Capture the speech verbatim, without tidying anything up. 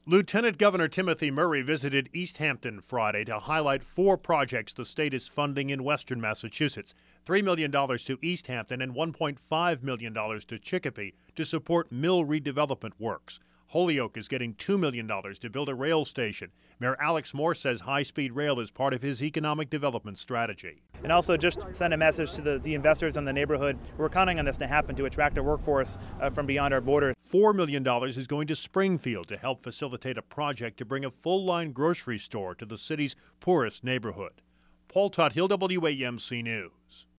Lieutenant Governor Timothy Murray visited East Hampton Friday to highlight four projects the state is funding in western Massachusetts. three million dollars to East Hampton and one point five million dollars to Chicopee to support mill redevelopment works. Holyoke is getting two million dollars to build a rail station. Mayor Alex Moore says high-speed rail is part of his economic development strategy. And also just send a message to the, the investors in the neighborhood. We're counting on this to happen to attract a workforce uh, from beyond our borders. four million dollars is going to Springfield to help facilitate a project to bring a full-line grocery store to the city's poorest neighborhood. Paul Tuthill, W A M C News.